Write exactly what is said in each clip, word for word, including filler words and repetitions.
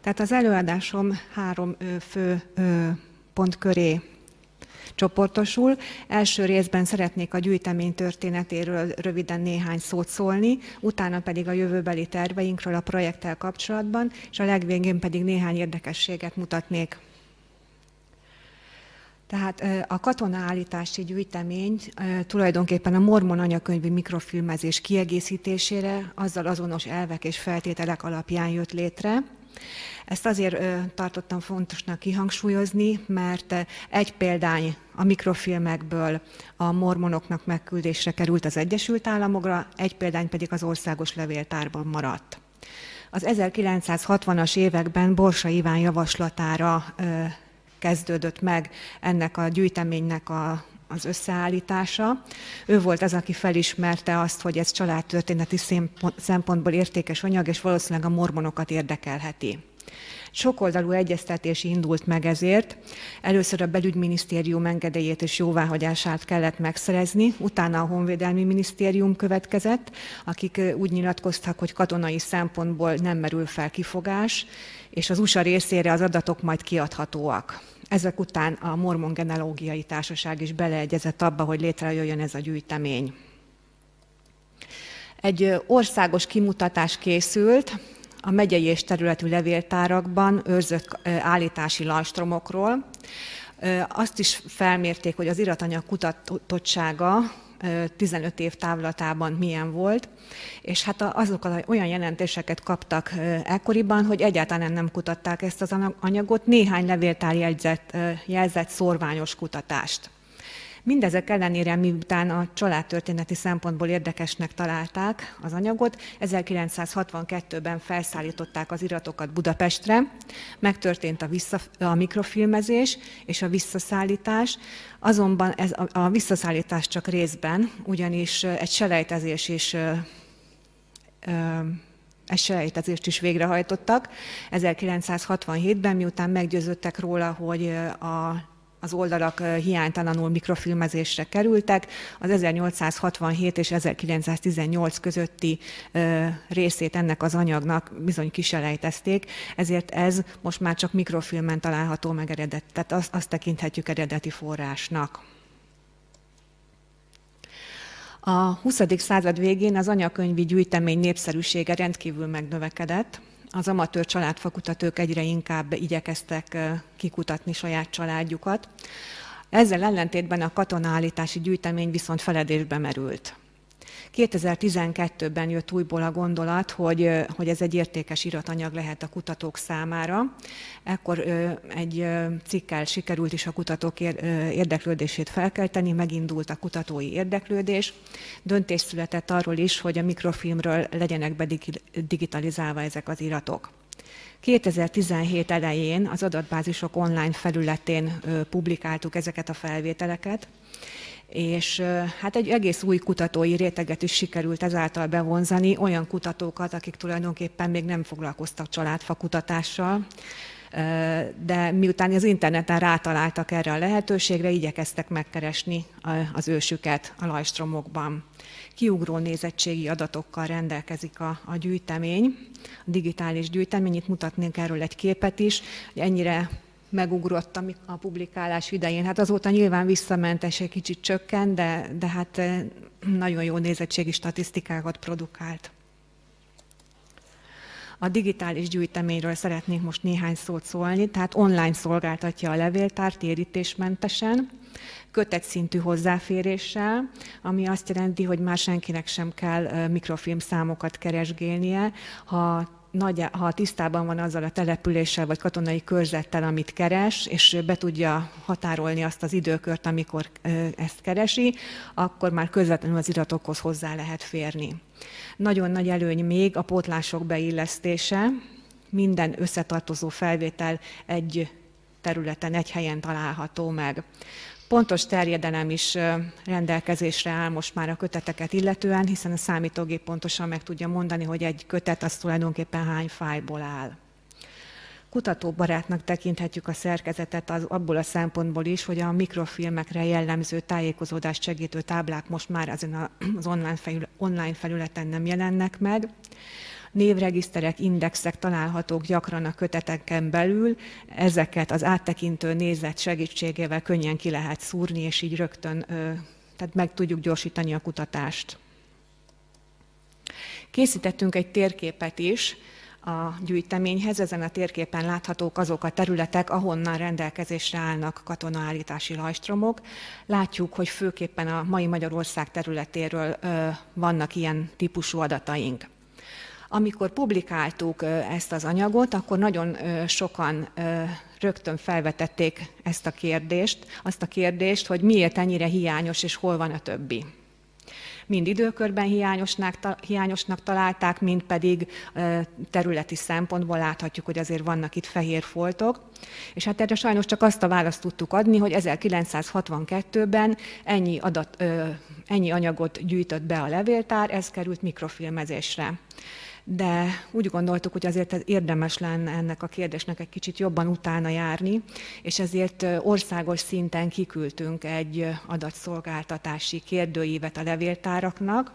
Tehát az előadásom három fő pont köré csoportosul. Első részben szeretnék a gyűjtemény történetéről röviden néhány szót szólni, utána pedig a jövőbeli terveinkről a projekttel kapcsolatban, és a legvégén pedig néhány érdekességet mutatnék. Tehát a katonaállítási gyűjtemény tulajdonképpen a mormon anyakönyvi mikrofilmezés kiegészítésére, azzal azonos elvek és feltételek alapján jött létre. Ezt azért tartottam fontosnak kihangsúlyozni, mert egy példány a mikrofilmekből a mormonoknak megküldésre került az Egyesült Államokra, egy példány pedig az országos levéltárban maradt. Az ezerkilencszázhatvanas években Borsa Iván javaslatára kezdődött meg ennek a gyűjteménynek a, az összeállítása. Ő volt az, aki felismerte azt, hogy ez családtörténeti szempontból értékes anyag, és valószínűleg a mormonokat érdekelheti. Sokoldalú egyeztetés indult meg ezért. Először a belügyminisztérium engedélyét és jóváhagyását kellett megszerezni, utána a Honvédelmi Minisztérium következett, akik úgy nyilatkoztak, hogy katonai szempontból nem merül fel kifogás, és az u es á részére az adatok majd kiadhatóak. Ezek után a Mormon Genealógiai Társaság is beleegyezett abba, hogy létrejöjjön ez a gyűjtemény. Egy országos kimutatás készült a megyei és területű levéltárakban őrzött állítási lajstromokról. Azt is felmérték, hogy az iratanyag kutatottsága tizenöt év távlatában milyen volt, és hát azok olyan jelentéseket kaptak ekkoriban, hogy egyáltalán nem kutatták ezt az anyagot, néhány levéltár jelzett, jelzett szorványos kutatást. Mindezek ellenére, miután a családtörténeti szempontból érdekesnek találták az anyagot, ezerkilencszázhatvankettőben felszállították az iratokat Budapestre, megtörtént a, vissza, a mikrofilmezés és a visszaszállítás, azonban ez a, a visszaszállítás csak részben, ugyanis egy selejtezés is ö, ö, egy selejtezést is végrehajtottak ezerkilencszázhatvanhétben, miután meggyőződtek róla, hogy a az oldalak hiánytalanul mikrofilmezésre kerültek. Az ezernyolcszázhatvanhét és ezerkilencszáztizennyolc közötti részét ennek az anyagnak bizony kiselejtezték, ezért ez most már csak mikrofilmen található meg eredet, tehát azt, azt tekinthetjük eredeti forrásnak. A huszadik század végén az anyakönyvi gyűjtemény népszerűsége rendkívül megnövekedett. Az amatőr családfakutatók egyre inkább igyekeztek kikutatni saját családjukat. Ezzel ellentétben a katonaállítási gyűjtemény viszont feledésbe merült. kétezer-tizenkettőben jött újból a gondolat, hogy, hogy ez egy értékes iratanyag lehet a kutatók számára. Ekkor egy cikkel sikerült is a kutatók érdeklődését felkelteni, megindult a kutatói érdeklődés. Döntés született arról is, hogy a mikrofilmről legyenek bedigitalizálva ezek az iratok. kétezer-tizenhét elején az adatbázisok online felületén publikáltuk ezeket a felvételeket, és hát egy egész új kutatói réteget is sikerült ezáltal bevonzani, olyan kutatókat, akik tulajdonképpen még nem foglalkoztak családfakutatással, de miután az interneten rátaláltak erre a lehetőségre, igyekeztek megkeresni az ősüket a lajstromokban. Kiugró nézettségi adatokkal rendelkezik a, a gyűjtemény, a digitális gyűjtemény, itt mutatnénk erről egy képet is, hogy ennyire megugrott a publikálás idején. Hát azóta nyilván visszament, és egy kicsit csökkent, de, de hát nagyon jó nézettségi statisztikákat produkált. A digitális gyűjteményről szeretnék most néhány szót szólni, tehát online szolgáltatja a levéltárt térítésmentesen, kötetszintű hozzáféréssel, ami azt jelenti, hogy már senkinek sem kell mikrofilm számokat keresgélnie, ha Nagy, ha tisztában van azzal a településsel vagy katonai körzettel, amit keres, és be tudja határolni azt az időkört, amikor ezt keresi, akkor már közvetlenül az iratokhoz hozzá lehet férni. Nagyon nagy előny még a pótlások beillesztése. Minden összetartozó felvétel egy területen, egy helyen található meg. Pontos terjedelem is rendelkezésre áll most már a köteteket illetően, hiszen a számítógép pontosan meg tudja mondani, hogy egy kötet az tulajdonképpen hány fájlból áll. Kutatóbarátnak tekinthetjük a szerkezetet az, abból a szempontból is, hogy a mikrofilmekre jellemző tájékozódást segítő táblák most már ezen az online felületen nem jelennek meg. névregiszterek, indexek találhatók gyakran a köteteken belül, ezeket az áttekintő nézet segítségével könnyen ki lehet szúrni, és így rögtön tehát meg tudjuk gyorsítani a kutatást. Készítettünk egy térképet is a gyűjteményhez, ezen a térképen láthatók azok a területek, ahonnan rendelkezésre állnak katonaállítási lajstromok. Látjuk, hogy főképpen a mai Magyarország területéről vannak ilyen típusú adataink. Amikor publikáltuk ezt az anyagot, akkor nagyon sokan rögtön felvetették ezt a kérdést, azt a kérdést, hogy miért ennyire hiányos és hol van a többi. Mind időkörben hiányosnak, hiányosnak találták, mind pedig területi szempontból láthatjuk, hogy azért vannak itt fehér foltok. És hát erre sajnos csak azt a választ tudtuk adni, hogy ezerkilencszázhatvankettőben ennyi, adat, ennyi anyagot gyűjtött be a levéltár, ez került mikrofilmezésre. De úgy gondoltuk, hogy azért érdemes lenne ennek a kérdésnek egy kicsit jobban utána járni, és ezért országos szinten kiküldtünk egy adatszolgáltatási kérdőívet a levéltáraknak.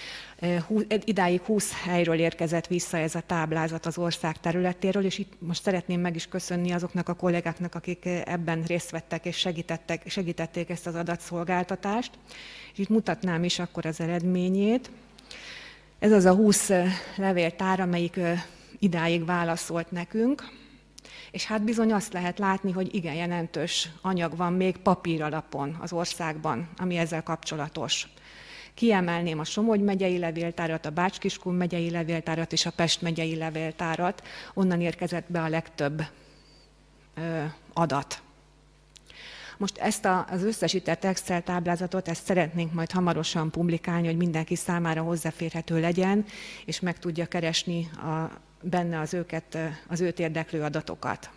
Idáig húsz helyről érkezett vissza ez a táblázat az ország területéről, és itt most szeretném meg is köszönni azoknak a kollégáknak, akik ebben részt vettek és segítettek, segítették ezt az adatszolgáltatást. És itt mutatnám is akkor az eredményét. Ez az a húsz levéltár, amelyik idáig válaszolt nekünk, és hát bizony azt lehet látni, hogy igen jelentős anyag van még papíralapon az országban, ami ezzel kapcsolatos. Kiemelném a Somogy megyei levéltárat, a Bács-Kiskun megyei levéltárat és a Pest megyei levéltárat, onnan érkezett be a legtöbb ö, adat. Most ezt a, az összesített Excel táblázatot, ezt szeretnénk majd hamarosan publikálni, hogy mindenki számára hozzáférhető legyen, és meg tudja keresni a, benne az, őket, az őt érdeklő adatokat.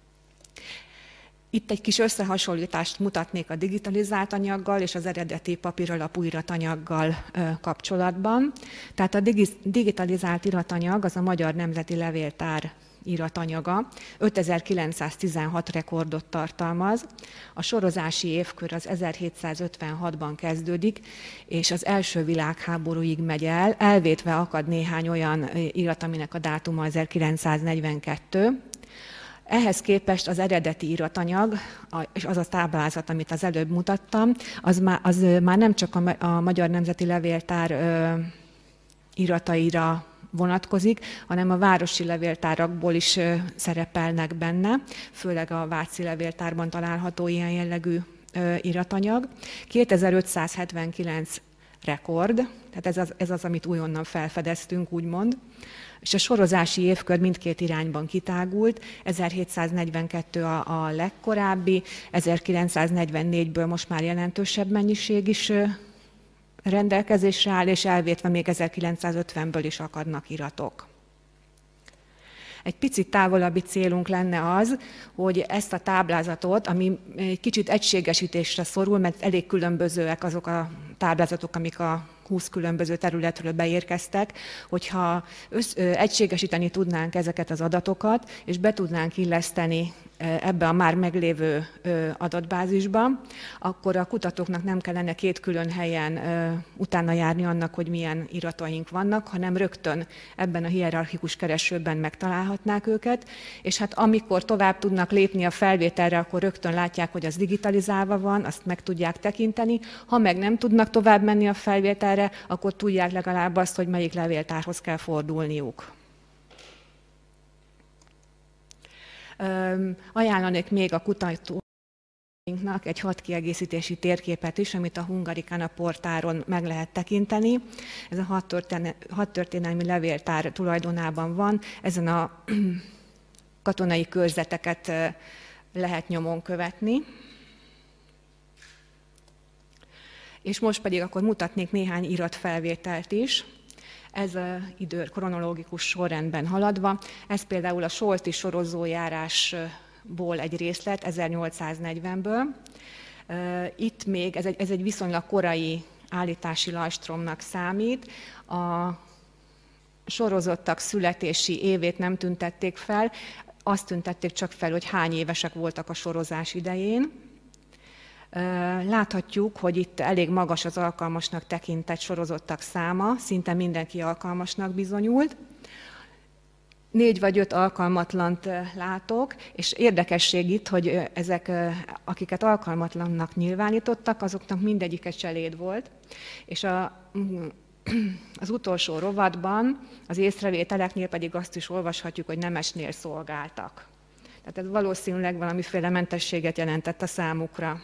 Itt egy kis összehasonlítást mutatnék a digitalizált anyaggal és az eredeti papíralapú iratanyaggal kapcsolatban. Tehát a digitalizált iratanyag az a Magyar Nemzeti Levéltár iratanyaga, ötezer-kilencszáztizenhat rekordot tartalmaz. A sorozási évkör az ezerhétszázötvenhatban kezdődik, és az első világháborúig megy el, elvétve akad néhány olyan irat, aminek a dátuma ezerkilencszáznegyvenkettő. Ehhez képest az eredeti iratanyag, és az a táblázat, amit az előbb mutattam, az már, az már nem csak a Magyar Nemzeti Levéltár irataira vonatkozik, hanem a városi levéltárakból is szerepelnek benne, főleg a Váci levéltárban található ilyen jellegű iratanyag. kétezer-ötszázhetvenkilenc rekord, tehát ez az, ez az, amit újonnan felfedeztünk, úgymond, és a sorozási évkör mindkét irányban kitágult, ezerhétszáznegyvenkettő a, a legkorábbi, ezerkilencszáznegyvennégyből most már jelentősebb mennyiség is rendelkezésre áll, és elvétve még ezerkilencszázötvenből is akadnak iratok. Egy picit távolabbi célunk lenne az, hogy ezt a táblázatot, ami egy kicsit egységesítésre szorul, mert elég különbözőek azok a táblázatok, amik a húsz különböző területről beérkeztek, hogyha össz, egységesíteni tudnánk ezeket az adatokat, és be tudnánk illeszteni ebbe a már meglévő adatbázisba, akkor a kutatóknak nem kellene két külön helyen utána járni annak, hogy milyen irataink vannak, hanem rögtön ebben a hierarchikus keresőben megtalálhatnák őket, és hát amikor tovább tudnak lépni a felvételre, akkor rögtön látják, hogy az digitalizálva van, azt meg tudják tekinteni. Ha meg nem tudnak tovább menni a felvételre, akkor tudják legalább azt, hogy melyik levéltárhoz kell fordulniuk. Ajánlanék még a kutatóinknak egy hat kiegészítési térképet is, amit a Hungaricana portáron meg lehet tekinteni. Ez a hat, történelmi, hat történelmi levéltár tulajdonában van. Ezen a katonai körzeteket lehet nyomon követni. És most pedig akkor mutatnék néhány iratfelvételt is. Ez az idő kronológikus sorrendben haladva. Ez például a Solti sorozójárásból egy részlet, ezernyolcszáznegyvenből. Itt még, ez egy, ez egy viszonylag korai állítási lajstromnak számít. A sorozottak születési évét nem tüntették fel, azt tüntették csak fel, hogy hány évesek voltak a sorozás idején. Láthatjuk, hogy itt elég magas az alkalmasnak tekintett sorozottak száma, szinte mindenki alkalmasnak bizonyult. négy vagy öt alkalmatlant látok, és érdekesség itt, hogy ezek, akiket alkalmatlannak nyilvánítottak, azoknak mindegyike cseléd volt, és a, az utolsó rovatban, az észrevételeknél pedig azt is olvashatjuk, hogy nemesnél szolgáltak. Tehát ez valószínűleg valamiféle mentességet jelentett a számukra.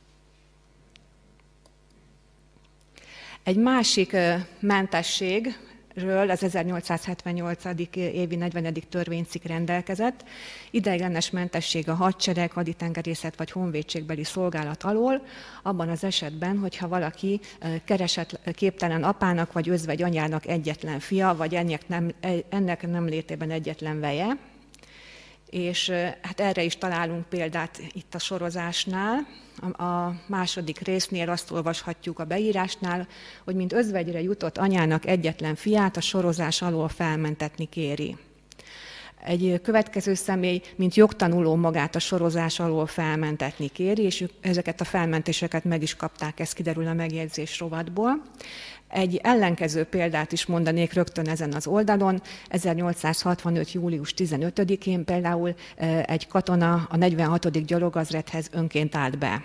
Egy másik mentességről az ezernyolcszázhetvennyolcadik évi negyvenedik törvénycikk rendelkezett, ideiglenes mentesség a hadsereg, haditengerészet vagy honvédségbeli szolgálat alól, abban az esetben, hogyha valaki kereset képtelen apának vagy özvegy anyának egyetlen fia, vagy ennek nem, ennek nem létében egyetlen veje. És hát erre is találunk példát itt a sorozásnál. A második résznél azt olvashatjuk a beírásnál, hogy mint özvegyre jutott anyának egyetlen fiát a sorozás alól felmentetni kéri. Egy következő személy, mint jogtanuló magát a sorozás alól felmentetni kéri, és ezeket a felmentéseket meg is kapták, ez kiderül a megjegyzés rovatból. Egy ellenkező példát is mondanék rögtön ezen az oldalon. ezernyolcszázhatvanöt. július tizenötödikén például egy katona a negyvenhatodik gyalogezredhez önként állt be.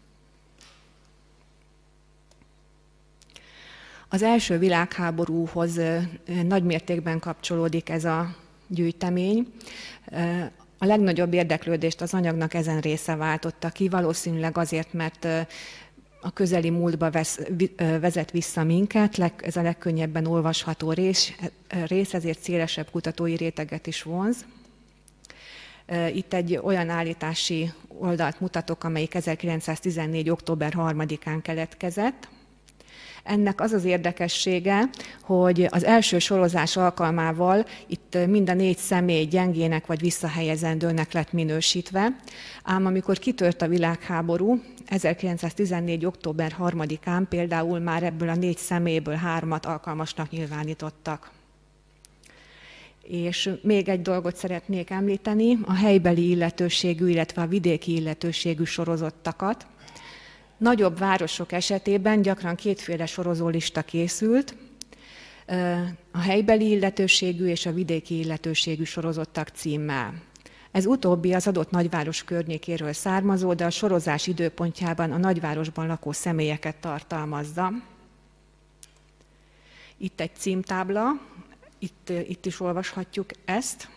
Az első világháborúhoz nagymértékben kapcsolódik ez a gyűjtemény. A legnagyobb érdeklődést az anyagnak ezen része váltotta ki, valószínűleg azért, mert a közeli múltba vesz, vezet vissza minket, ez a legkönnyebben olvasható rész, rész, ezért szélesebb kutatói réteget is vonz. Itt egy olyan állítási oldalt mutatok, amelyik ezerkilencszáztizennégy. október harmadikán keletkezett. Ennek az az érdekessége, hogy az első sorozás alkalmával itt mind a négy személy gyengének vagy visszahelyezendőnek lett minősítve, ám amikor kitört a világháború, ezerkilencszáztizennégy. október harmadikán például már ebből a négy személyből hármat alkalmasnak nyilvánítottak. És még egy dolgot szeretnék említeni, a helybeli illetőségű, illetve a vidéki illetőségű sorozottakat. Nagyobb városok esetében gyakran kétféle sorozólista készült, a helybeli illetőségű és a vidéki illetőségű sorozottak címmel. Ez utóbbi az adott nagyváros környékéről származó, de a sorozás időpontjában a nagyvárosban lakó személyeket tartalmazza. Itt egy címtábla, itt, itt is olvashatjuk ezt.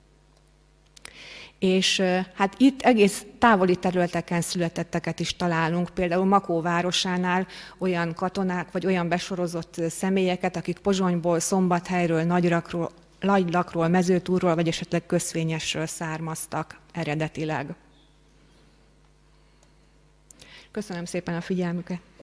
És hát itt egész távoli területeken születetteket is találunk, például Makó városánál olyan katonák, vagy olyan besorozott személyeket, akik Pozsonyból, Szombathelyről, Nagyrakról, Nagylakról, Mezőtúrról, vagy esetleg Közfényesről származtak eredetileg. Köszönöm szépen a figyelmüket!